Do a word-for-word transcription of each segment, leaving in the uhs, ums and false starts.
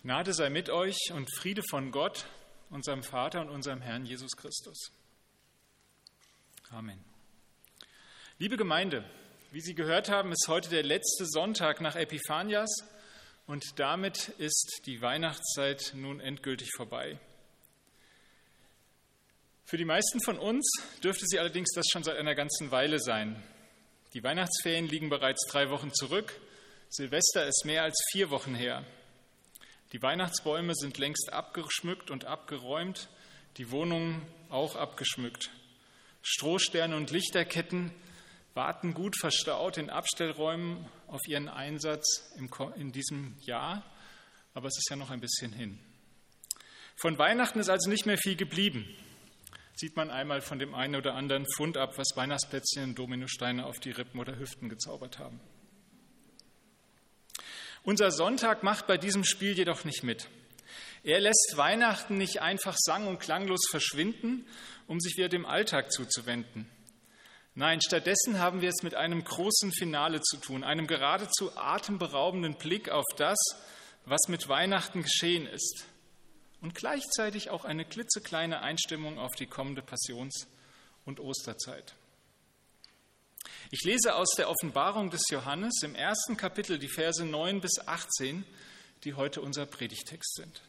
Gnade sei mit euch und Friede von Gott, unserem Vater und unserem Herrn Jesus Christus. Amen. Liebe Gemeinde, wie Sie gehört haben, ist heute der letzte Sonntag nach Epiphanias und damit ist die Weihnachtszeit nun endgültig vorbei. Für die meisten von uns dürfte sie allerdings das schon seit einer ganzen Weile sein. Die Weihnachtsferien liegen bereits drei Wochen zurück, Silvester ist mehr als vier Wochen her. Die Weihnachtsbäume sind längst abgeschmückt und abgeräumt, die Wohnungen auch abgeschmückt. Strohsterne und Lichterketten warten gut verstaut in Abstellräumen auf ihren Einsatz in diesem Jahr, aber es ist ja noch ein bisschen hin. Von Weihnachten ist also nicht mehr viel geblieben. Sieht man einmal von dem einen oder anderen Pfund ab, was Weihnachtsplätzchen und Dominosteine auf die Rippen oder Hüften gezaubert haben. Unser Sonntag macht bei diesem Spiel jedoch nicht mit. Er lässt Weihnachten nicht einfach sang- und klanglos verschwinden, um sich wieder dem Alltag zuzuwenden. Nein, stattdessen haben wir es mit einem großen Finale zu tun, einem geradezu atemberaubenden Blick auf das, was mit Weihnachten geschehen ist. Und gleichzeitig auch eine klitzekleine Einstimmung auf die kommende Passions- und Osterzeit. Ich lese aus der Offenbarung des Johannes im ersten Kapitel die Verse neun bis achtzehn, die heute unser Predigtext sind.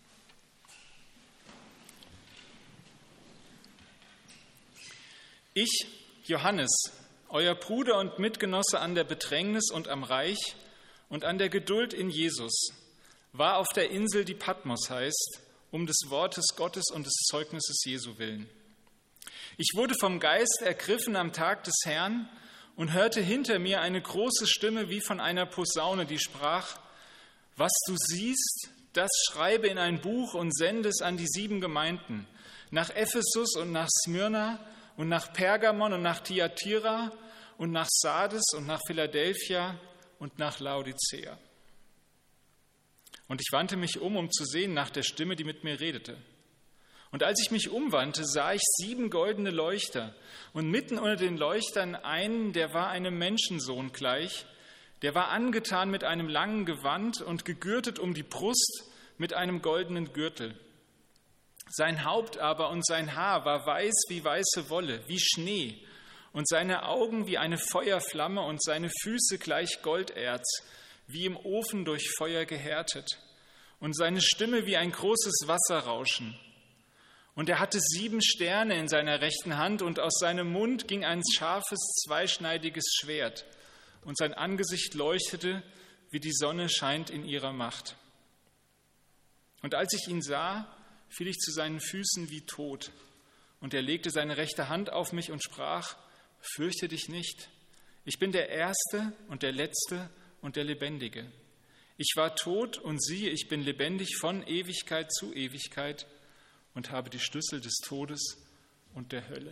Ich, Johannes, euer Bruder und Mitgenosse an der Bedrängnis und am Reich und an der Geduld in Jesus, war auf der Insel, die Patmos heißt, um des Wortes Gottes und des Zeugnisses Jesu willen. Ich wurde vom Geist ergriffen am Tag des Herrn und hörte hinter mir eine große Stimme wie von einer Posaune, die sprach: Was du siehst, das schreibe in ein Buch und sende es an die sieben Gemeinden, nach Ephesus und nach Smyrna und nach Pergamon und nach Thyatira und nach Sardes und nach Philadelphia und nach Laodicea. Und ich wandte mich um, um zu sehen nach der Stimme, die mit mir redete. Und als ich mich umwandte, sah ich sieben goldene Leuchter und mitten unter den Leuchtern einen, der war einem Menschensohn gleich, der war angetan mit einem langen Gewand und gegürtet um die Brust mit einem goldenen Gürtel. Sein Haupt aber und sein Haar war weiß wie weiße Wolle, wie Schnee, und seine Augen wie eine Feuerflamme und seine Füße gleich Golderz, wie im Ofen durch Feuer gehärtet, und seine Stimme wie ein großes Wasserrauschen. Und er hatte sieben Sterne in seiner rechten Hand, und aus seinem Mund ging ein scharfes, zweischneidiges Schwert, und sein Angesicht leuchtete, wie die Sonne scheint in ihrer Macht. Und als ich ihn sah, fiel ich zu seinen Füßen wie tot, und er legte seine rechte Hand auf mich und sprach: Fürchte dich nicht, ich bin der Erste und der Letzte und der Lebendige. Ich war tot, und siehe, ich bin lebendig von Ewigkeit zu Ewigkeit und habe die Schlüssel des Todes und der Hölle.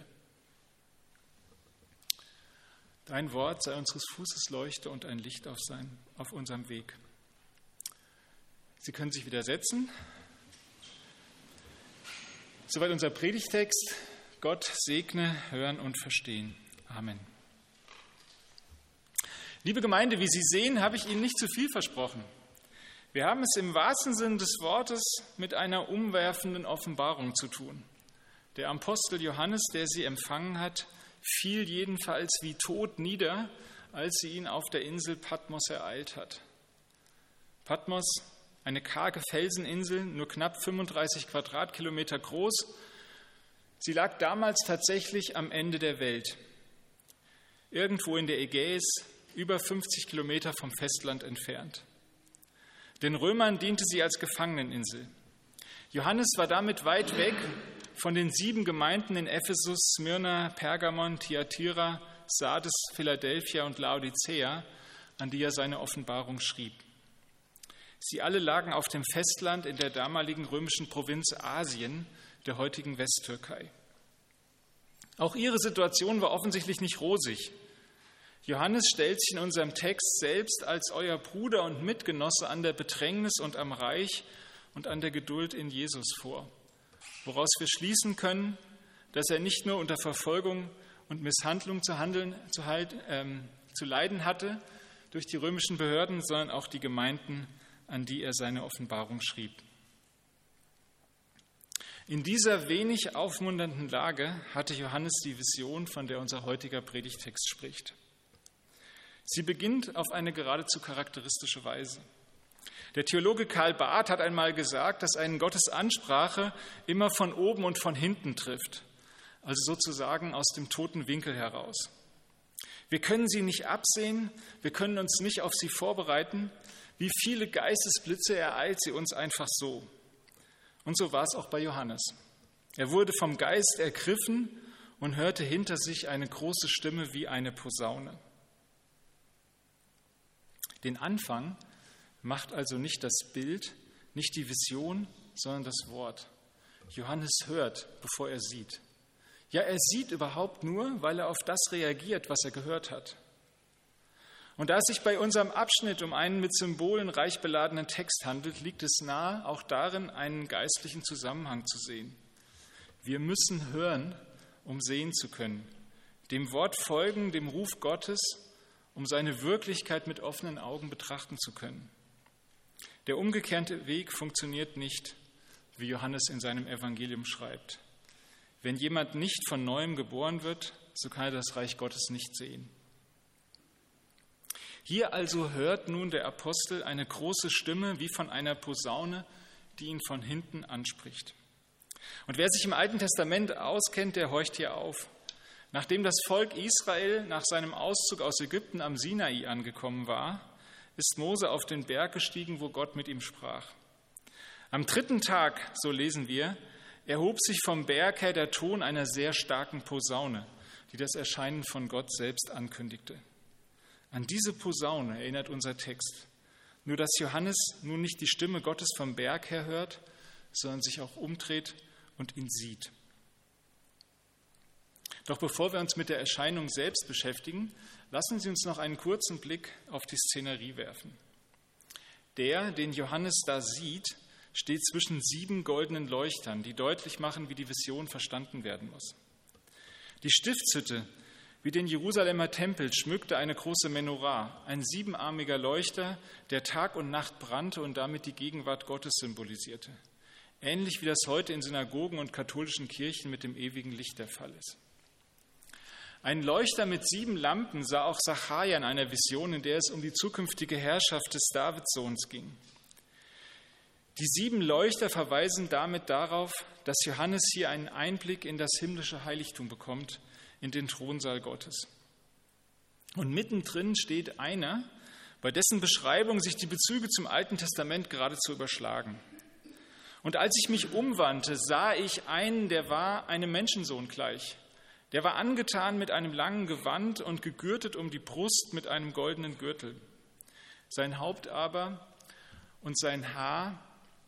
Dein Wort sei unseres Fußes Leuchte und ein Licht auf, sein, auf unserem Weg. Sie können sich wieder setzen. Soweit unser Predigtext. Gott segne, hören und verstehen. Amen. Liebe Gemeinde, wie Sie sehen, habe ich Ihnen nicht zu viel versprochen. Wir haben es im wahrsten Sinne des Wortes mit einer umwerfenden Offenbarung zu tun. Der Apostel Johannes, der sie empfangen hat, fiel jedenfalls wie tot nieder, als sie ihn auf der Insel Patmos ereilt hat. Patmos, eine karge Felseninsel, nur knapp fünfunddreißig Quadratkilometer groß. Sie lag damals tatsächlich am Ende der Welt. Irgendwo in der Ägäis, über fünfzig Kilometer vom Festland entfernt. Den Römern diente sie als Gefangeneninsel. Johannes war damit weit weg von den sieben Gemeinden in Ephesus, Smyrna, Pergamon, Thyatira, Sardes, Philadelphia und Laodicea, an die er seine Offenbarung schrieb. Sie alle lagen auf dem Festland in der damaligen römischen Provinz Asien, der heutigen Westtürkei. Auch ihre Situation war offensichtlich nicht rosig. Johannes stellt sich in unserem Text selbst als euer Bruder und Mitgenosse an der Bedrängnis und am Reich und an der Geduld in Jesus vor, woraus wir schließen können, dass er nicht nur unter Verfolgung und Misshandlung zu, handeln, zu, halt, ähm, zu leiden hatte durch die römischen Behörden, sondern auch die Gemeinden, an die er seine Offenbarung schrieb. In dieser wenig aufmunternden Lage hatte Johannes die Vision, von der unser heutiger Predigtext spricht. Sie beginnt auf eine geradezu charakteristische Weise. Der Theologe Karl Barth hat einmal gesagt, dass einen Gottes Ansprache immer von oben und von hinten trifft, also sozusagen aus dem toten Winkel heraus. Wir können sie nicht absehen, wir können uns nicht auf sie vorbereiten. Wie viele Geistesblitze ereilt sie uns einfach so. Und so war es auch bei Johannes. Er wurde vom Geist ergriffen und hörte hinter sich eine große Stimme wie eine Posaune. Den Anfang macht also nicht das Bild, nicht die Vision, sondern das Wort. Johannes hört, bevor er sieht. Ja, er sieht überhaupt nur, weil er auf das reagiert, was er gehört hat. Und da es sich bei unserem Abschnitt um einen mit Symbolen reich beladenen Text handelt, liegt es nahe, auch darin einen geistlichen Zusammenhang zu sehen. Wir müssen hören, um sehen zu können, dem Wort folgen, dem Ruf Gottes, um seine Wirklichkeit mit offenen Augen betrachten zu können. Der umgekehrte Weg funktioniert nicht, wie Johannes in seinem Evangelium schreibt. Wenn jemand nicht von Neuem geboren wird, so kann er das Reich Gottes nicht sehen. Hier also hört nun der Apostel eine große Stimme wie von einer Posaune, die ihn von hinten anspricht. Und wer sich im Alten Testament auskennt, der horcht hier auf. Nachdem das Volk Israel nach seinem Auszug aus Ägypten am Sinai angekommen war, ist Mose auf den Berg gestiegen, wo Gott mit ihm sprach. Am dritten Tag, so lesen wir, erhob sich vom Berg her der Ton einer sehr starken Posaune, die das Erscheinen von Gott selbst ankündigte. An diese Posaune erinnert unser Text, nur dass Johannes nun nicht die Stimme Gottes vom Berg her hört, sondern sich auch umdreht und ihn sieht. Doch bevor wir uns mit der Erscheinung selbst beschäftigen, lassen Sie uns noch einen kurzen Blick auf die Szenerie werfen. Der, den Johannes da sieht, steht zwischen sieben goldenen Leuchtern, die deutlich machen, wie die Vision verstanden werden muss. Die Stiftshütte, wie den Jerusalemer Tempel, schmückte eine große Menorah, ein siebenarmiger Leuchter, der Tag und Nacht brannte und damit die Gegenwart Gottes symbolisierte. Ähnlich wie das heute in Synagogen und katholischen Kirchen mit dem ewigen Licht der Fall ist. Ein Leuchter mit sieben Lampen sah auch Sacharja in einer Vision, in der es um die zukünftige Herrschaft des Davidssohns ging. Die sieben Leuchter verweisen damit darauf, dass Johannes hier einen Einblick in das himmlische Heiligtum bekommt, in den Thronsaal Gottes. Und mittendrin steht einer, bei dessen Beschreibung sich die Bezüge zum Alten Testament geradezu überschlagen. Und als ich mich umwandte, sah ich einen, der war einem Menschensohn gleich. Der war angetan mit einem langen Gewand und gegürtet um die Brust mit einem goldenen Gürtel. Sein Haupt aber und sein Haar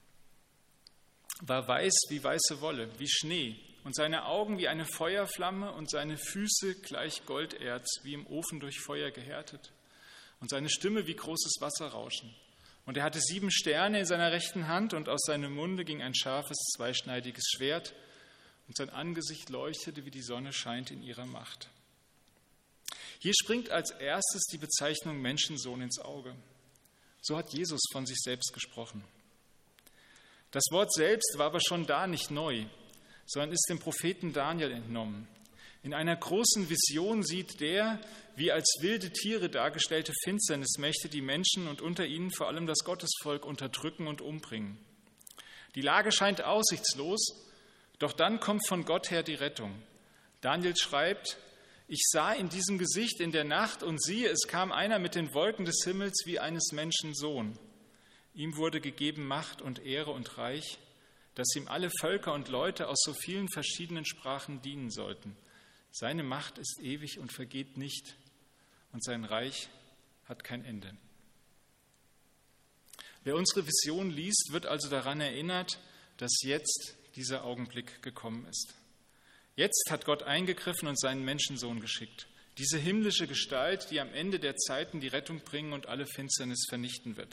war weiß wie weiße Wolle, wie Schnee, und seine Augen wie eine Feuerflamme und seine Füße gleich Golderz, wie im Ofen durch Feuer gehärtet, und seine Stimme wie großes Wasserrauschen. Und er hatte sieben Sterne in seiner rechten Hand, und aus seinem Munde ging ein scharfes, zweischneidiges Schwert, und sein Angesicht leuchtete, wie die Sonne scheint in ihrer Macht. Hier springt als erstes die Bezeichnung Menschensohn ins Auge. So hat Jesus von sich selbst gesprochen. Das Wort selbst war aber schon da nicht neu, sondern ist dem Propheten Daniel entnommen. In einer großen Vision sieht der, wie als wilde Tiere dargestellte Finsternismächte die Menschen und unter ihnen vor allem das Gottesvolk unterdrücken und umbringen. Die Lage scheint aussichtslos, doch dann kommt von Gott her die Rettung. Daniel schreibt: Ich sah in diesem Gesicht in der Nacht, und siehe, es kam einer mit den Wolken des Himmels wie eines Menschen Sohn. Ihm wurde gegeben Macht und Ehre und Reich, dass ihm alle Völker und Leute aus so vielen verschiedenen Sprachen dienen sollten. Seine Macht ist ewig und vergeht nicht, und sein Reich hat kein Ende. Wer unsere Vision liest, wird also daran erinnert, dass jetzt dieser Augenblick gekommen ist. Jetzt hat Gott eingegriffen und seinen Menschensohn geschickt. Diese himmlische Gestalt, die am Ende der Zeiten die Rettung bringen und alle Finsternis vernichten wird.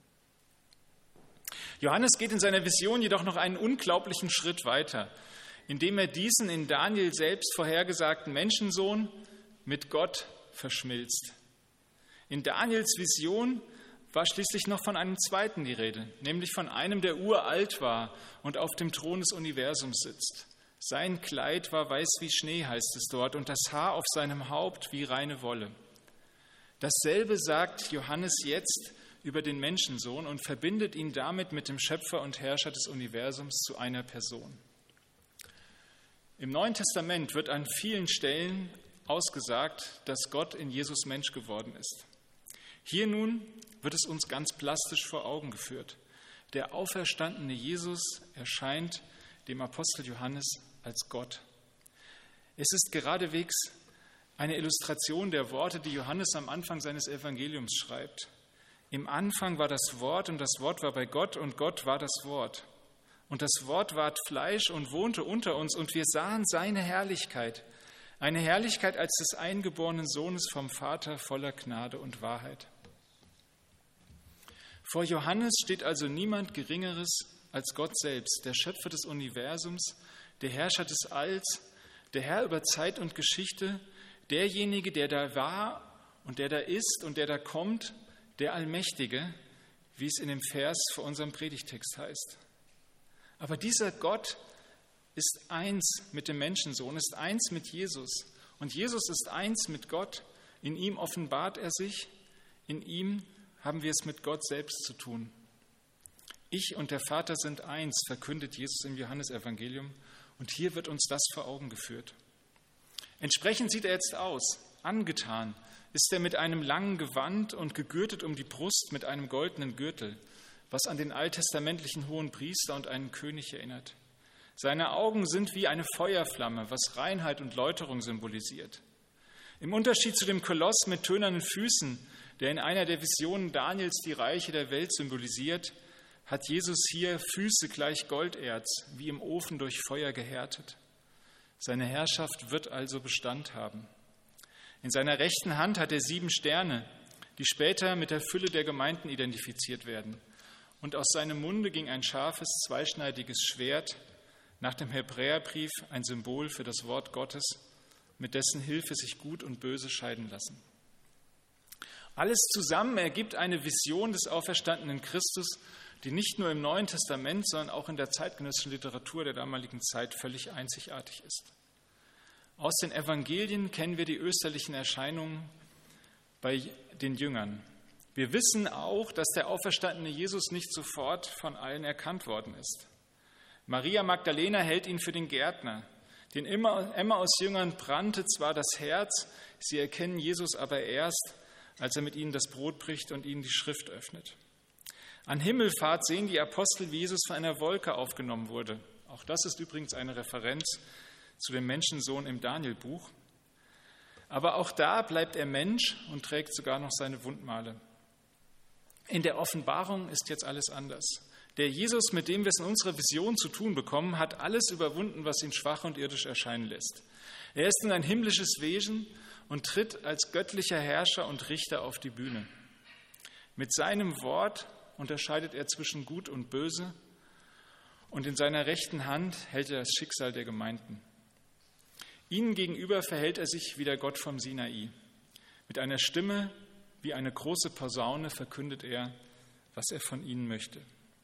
Johannes geht in seiner Vision jedoch noch einen unglaublichen Schritt weiter, indem er diesen in Daniel selbst vorhergesagten Menschensohn mit Gott verschmilzt. In Daniels Vision war schließlich noch von einem zweiten die Rede, nämlich von einem, der uralt war und auf dem Thron des Universums sitzt. Sein Kleid war weiß wie Schnee, heißt es dort, und das Haar auf seinem Haupt wie reine Wolle. Dasselbe sagt Johannes jetzt über den Menschensohn und verbindet ihn damit mit dem Schöpfer und Herrscher des Universums zu einer Person. Im Neuen Testament wird an vielen Stellen ausgesagt, dass Gott in Jesus Mensch geworden ist. Hier nun wird es uns ganz plastisch vor Augen geführt. Der auferstandene Jesus erscheint dem Apostel Johannes als Gott. Es ist geradewegs eine Illustration der Worte, die Johannes am Anfang seines Evangeliums schreibt. Im Anfang war das Wort und das Wort war bei Gott und Gott war das Wort. Und das Wort ward Fleisch und wohnte unter uns und wir sahen seine Herrlichkeit, eine Herrlichkeit als des eingeborenen Sohnes vom Vater voller Gnade und Wahrheit. Vor Johannes steht also niemand Geringeres als Gott selbst, der Schöpfer des Universums, der Herrscher des Alls, der Herr über Zeit und Geschichte, derjenige, der da war und der da ist und der da kommt, der Allmächtige, wie es in dem Vers vor unserem Predigtext heißt. Aber dieser Gott ist eins mit dem Menschensohn, ist eins mit Jesus. Und Jesus ist eins mit Gott. In ihm offenbart er sich. In ihm haben wir es mit Gott selbst zu tun. Ich und der Vater sind eins, verkündet Jesus im Johannesevangelium. Und hier wird uns das vor Augen geführt. Entsprechend sieht er jetzt aus, angetan, ist er mit einem langen Gewand und gegürtet um die Brust mit einem goldenen Gürtel, was an den alttestamentlichen hohen Priester und einen König erinnert. Seine Augen sind wie eine Feuerflamme, was Reinheit und Läuterung symbolisiert. Im Unterschied zu dem Koloss mit tönernen Füßen, der in einer der Visionen Daniels die Reiche der Welt symbolisiert, hat Jesus hier Füße gleich Golderz, wie im Ofen durch Feuer gehärtet. Seine Herrschaft wird also Bestand haben. In seiner rechten Hand hat er sieben Sterne, die später mit der Fülle der Gemeinden identifiziert werden. Und aus seinem Munde ging ein scharfes, zweischneidiges Schwert, nach dem Hebräerbrief ein Symbol für das Wort Gottes, mit dessen Hilfe sich Gut und Böse scheiden lassen. Alles zusammen ergibt eine Vision des auferstandenen Christus, die nicht nur im Neuen Testament, sondern auch in der zeitgenössischen Literatur der damaligen Zeit völlig einzigartig ist. Aus den Evangelien kennen wir die österlichen Erscheinungen bei den Jüngern. Wir wissen auch, dass der auferstandene Jesus nicht sofort von allen erkannt worden ist. Maria Magdalena hält ihn für den Gärtner. Den Emmaus-Jüngern brannte zwar das Herz, sie erkennen Jesus aber erst, als er mit ihnen das Brot bricht und ihnen die Schrift öffnet. An Himmelfahrt sehen die Apostel, wie Jesus von einer Wolke aufgenommen wurde. Auch das ist übrigens eine Referenz zu dem Menschensohn im Danielbuch. Aber auch da bleibt er Mensch und trägt sogar noch seine Wundmale. In der Offenbarung ist jetzt alles anders. Der Jesus, mit dem wir es in unserer Vision zu tun bekommen, hat alles überwunden, was ihn schwach und irdisch erscheinen lässt. Er ist nun ein himmlisches Wesen und tritt als göttlicher Herrscher und Richter auf die Bühne. Mit seinem Wort unterscheidet er zwischen Gut und Böse und in seiner rechten Hand hält er das Schicksal der Gemeinden. Ihnen gegenüber verhält er sich wie der Gott vom Sinai. Mit einer Stimme wie eine große Posaune verkündet er, was er von ihnen möchte.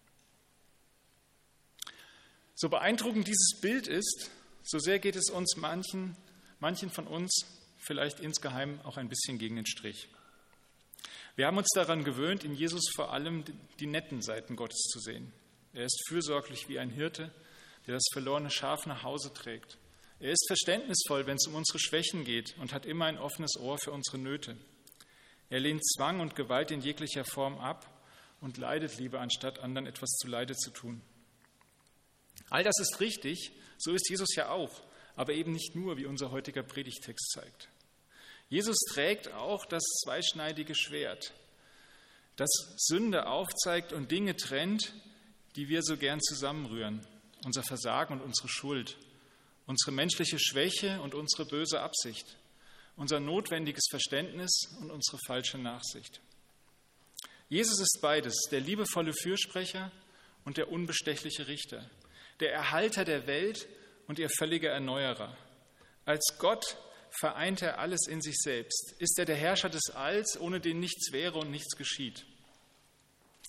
So beeindruckend dieses Bild ist, so sehr geht es uns manchen, manchen von uns vielleicht insgeheim auch ein bisschen gegen den Strich. Wir haben uns daran gewöhnt, in Jesus vor allem die netten Seiten Gottes zu sehen. Er ist fürsorglich wie ein Hirte, der das verlorene Schaf nach Hause trägt. Er ist verständnisvoll, wenn es um unsere Schwächen geht und hat immer ein offenes Ohr für unsere Nöte. Er lehnt Zwang und Gewalt in jeglicher Form ab und leidet lieber, anstatt anderen etwas zuleide zu tun. All das ist richtig, so ist Jesus ja auch, aber eben nicht nur, wie unser heutiger Predigtext zeigt. Jesus trägt auch das zweischneidige Schwert, das Sünde aufzeigt und Dinge trennt, die wir so gern zusammenrühren, unser Versagen und unsere Schuld, unsere menschliche Schwäche und unsere böse Absicht, unser notwendiges Verständnis und unsere falsche Nachsicht. Jesus ist beides, der liebevolle Fürsprecher und der unbestechliche Richter, der Erhalter der Welt und ihr völliger Erneuerer. Als Gott vereint er alles in sich selbst, ist er der Herrscher des Alls, ohne den nichts wäre und nichts geschieht.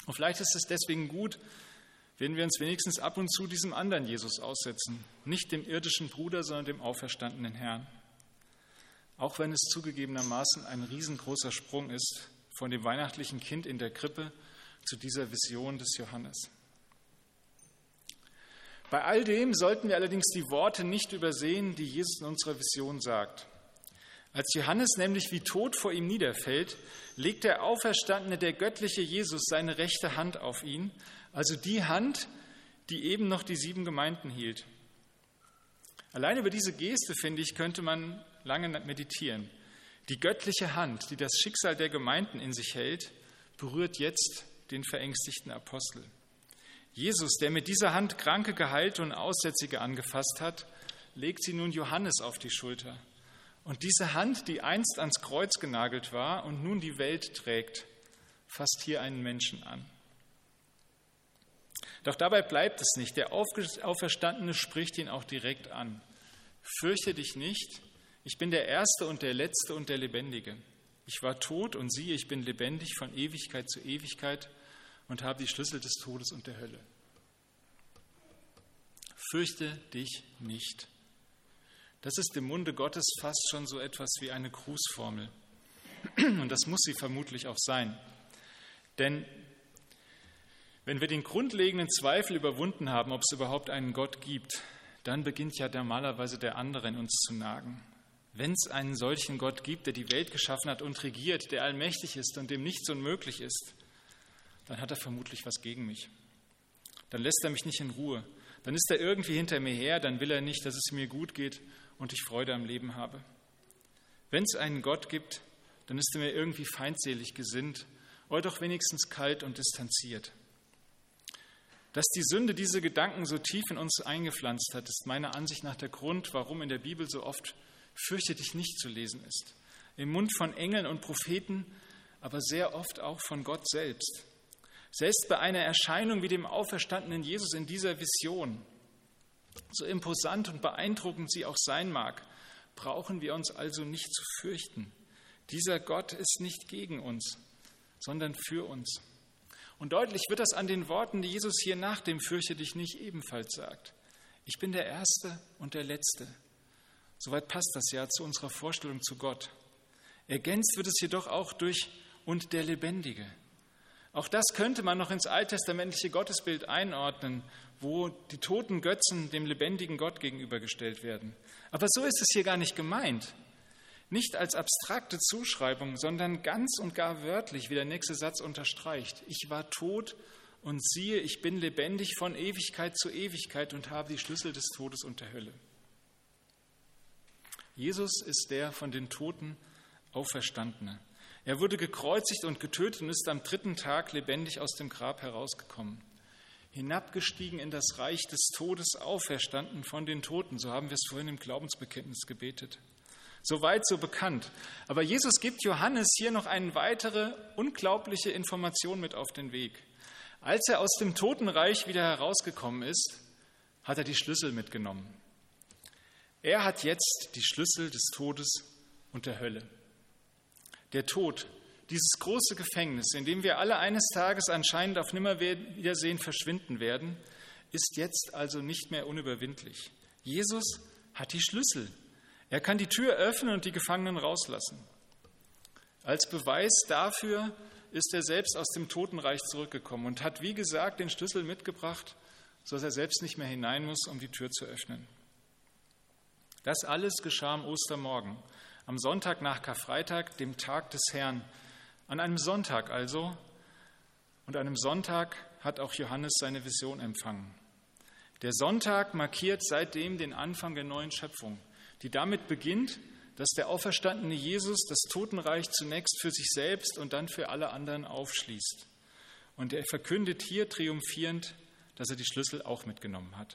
Und vielleicht ist es deswegen gut, wenn wir uns wenigstens ab und zu diesem anderen Jesus aussetzen, nicht dem irdischen Bruder, sondern dem auferstandenen Herrn. Auch wenn es zugegebenermaßen ein riesengroßer Sprung ist von dem weihnachtlichen Kind in der Krippe zu dieser Vision des Johannes. Bei all dem sollten wir allerdings die Worte nicht übersehen, die Jesus in unserer Vision sagt. Als Johannes nämlich wie tot vor ihm niederfällt, legt der Auferstandene, der göttliche Jesus, seine rechte Hand auf ihn, also die Hand, die eben noch die sieben Gemeinden hielt. Allein über diese Geste, finde ich, könnte man lange meditieren. Die göttliche Hand, die das Schicksal der Gemeinden in sich hält, berührt jetzt den verängstigten Apostel. Jesus, der mit dieser Hand Kranke geheilt und Aussätzige angefasst hat, legt sie nun Johannes auf die Schulter. Und diese Hand, die einst ans Kreuz genagelt war und nun die Welt trägt, fasst hier einen Menschen an. Doch dabei bleibt es nicht. Der Auferstandene spricht ihn auch direkt an. Fürchte dich nicht, ich bin der Erste und der Letzte und der Lebendige. Ich war tot und siehe, ich bin lebendig von Ewigkeit zu Ewigkeit und habe die Schlüssel des Todes und der Hölle. Fürchte dich nicht. Das ist im Munde Gottes fast schon so etwas wie eine Grußformel. Und das muss sie vermutlich auch sein. Denn wenn wir den grundlegenden Zweifel überwunden haben, ob es überhaupt einen Gott gibt, dann beginnt ja normalerweise der andere in uns zu nagen. Wenn es einen solchen Gott gibt, der die Welt geschaffen hat und regiert, der allmächtig ist und dem nichts unmöglich ist, dann hat er vermutlich was gegen mich. Dann lässt er mich nicht in Ruhe. Dann ist er irgendwie hinter mir her, dann will er nicht, dass es mir gut geht und ich Freude am Leben habe. Wenn es einen Gott gibt, dann ist er mir irgendwie feindselig gesinnt oder doch wenigstens kalt und distanziert. Dass die Sünde diese Gedanken so tief in uns eingepflanzt hat, ist meiner Ansicht nach der Grund, warum in der Bibel so oft "Fürchte dich nicht" zu lesen ist. Im Mund von Engeln und Propheten, aber sehr oft auch von Gott selbst. Selbst bei einer Erscheinung wie dem auferstandenen Jesus in dieser Vision, so imposant und beeindruckend sie auch sein mag, brauchen wir uns also nicht zu fürchten. Dieser Gott ist nicht gegen uns, sondern für uns. Und deutlich wird das an den Worten, die Jesus hier nach dem "Fürchte dich nicht" ebenfalls sagt. Ich bin der Erste und der Letzte. Soweit passt das ja zu unserer Vorstellung zu Gott. Ergänzt wird es jedoch auch durch "und der Lebendige". Auch das könnte man noch ins alttestamentliche Gottesbild einordnen, wo die toten Götzen dem lebendigen Gott gegenübergestellt werden. Aber so ist es hier gar nicht gemeint. Nicht als abstrakte Zuschreibung, sondern ganz und gar wörtlich, wie der nächste Satz unterstreicht. Ich war tot und siehe, ich bin lebendig von Ewigkeit zu Ewigkeit und habe die Schlüssel des Todes und der Hölle. Jesus ist der von den Toten Auferstandene. Er wurde gekreuzigt und getötet und ist am dritten Tag lebendig aus dem Grab herausgekommen. Hinabgestiegen in das Reich des Todes, auferstanden von den Toten. So haben wir es vorhin im Glaubensbekenntnis gebetet. So weit, so bekannt. Aber Jesus gibt Johannes hier noch eine weitere unglaubliche Information mit auf den Weg. Als er aus dem Totenreich wieder herausgekommen ist, hat er die Schlüssel mitgenommen. Er hat jetzt die Schlüssel des Todes und der Hölle. Der Tod, dieses große Gefängnis, in dem wir alle eines Tages anscheinend auf Nimmerwiedersehen verschwinden werden, ist jetzt also nicht mehr unüberwindlich. Jesus hat die Schlüssel. Er kann die Tür öffnen und die Gefangenen rauslassen. Als Beweis dafür ist er selbst aus dem Totenreich zurückgekommen und hat, wie gesagt, den Schlüssel mitgebracht, sodass er selbst nicht mehr hinein muss, um die Tür zu öffnen. Das alles geschah am Ostermorgen, am Sonntag nach Karfreitag, dem Tag des Herrn. An einem Sonntag also, und an einem Sonntag hat auch Johannes seine Vision empfangen. Der Sonntag markiert seitdem den Anfang der neuen Schöpfung, die damit beginnt, dass der auferstandene Jesus das Totenreich zunächst für sich selbst und dann für alle anderen aufschließt. Und er verkündet hier triumphierend, dass er die Schlüssel auch mitgenommen hat.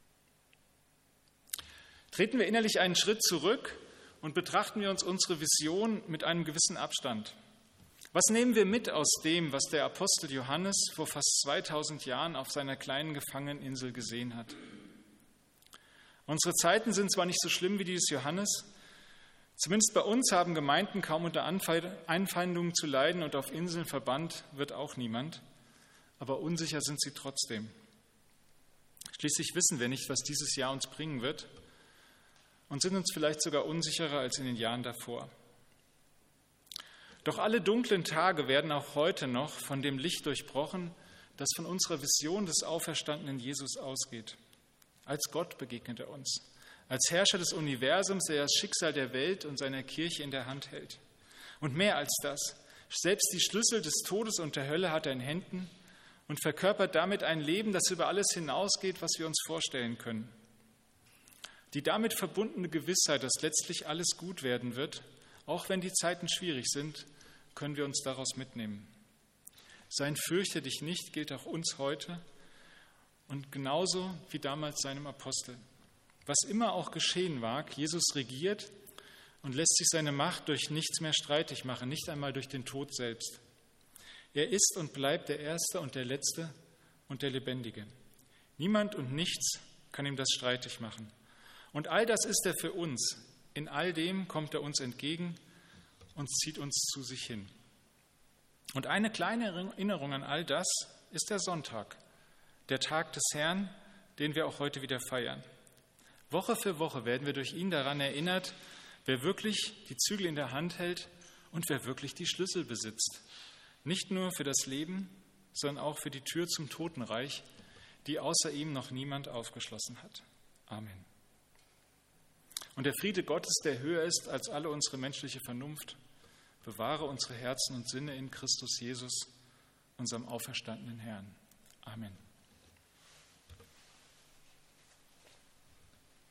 Treten wir innerlich einen Schritt zurück und betrachten wir uns unsere Vision mit einem gewissen Abstand. Was nehmen wir mit aus dem, was der Apostel Johannes vor fast zweitausend Jahren auf seiner kleinen Gefangeneninsel gesehen hat? Unsere Zeiten sind zwar nicht so schlimm wie die des Johannes, zumindest bei uns haben Gemeinden kaum unter Anfeindungen zu leiden und auf Inseln verbannt wird auch niemand. aber unsicher sind sie trotzdem. Schließlich wissen wir nicht, was dieses Jahr uns bringen wird und sind uns vielleicht sogar unsicherer als in den Jahren davor. Doch alle dunklen Tage werden auch heute noch von dem Licht durchbrochen, das von unserer Vision des auferstandenen Jesus ausgeht. Als Gott begegnet er uns, als Herrscher des Universums, der das Schicksal der Welt und seiner Kirche in der Hand hält. Und mehr als das, selbst die Schlüssel des Todes und der Hölle hat er in Händen und verkörpert damit ein Leben, das über alles hinausgeht, was wir uns vorstellen können. Die damit verbundene Gewissheit, dass letztlich alles gut werden wird, auch wenn die Zeiten schwierig sind, können wir uns daraus mitnehmen. Sein Fürchte dich nicht gilt auch uns heute und genauso wie damals seinem Apostel. Was immer auch geschehen mag, Jesus regiert und lässt sich seine Macht durch nichts mehr streitig machen, nicht einmal durch den Tod selbst. Er ist und bleibt der Erste und der Letzte und der Lebendige. Niemand und nichts kann ihm das streitig machen. Und all das ist er für uns. In all dem kommt er uns entgegen und zieht uns zu sich hin. Und eine kleine Erinnerung an all das ist der Sonntag, der Tag des Herrn, den wir auch heute wieder feiern. Woche für Woche werden wir durch ihn daran erinnert, wer wirklich die Zügel in der Hand hält und wer wirklich die Schlüssel besitzt. Nicht nur für das Leben, sondern auch für die Tür zum Totenreich, die außer ihm noch niemand aufgeschlossen hat. Amen. Und der Friede Gottes, der höher ist als alle unsere menschliche Vernunft, bewahre unsere Herzen und Sinne in Christus Jesus, unserem auferstandenen Herrn. Amen.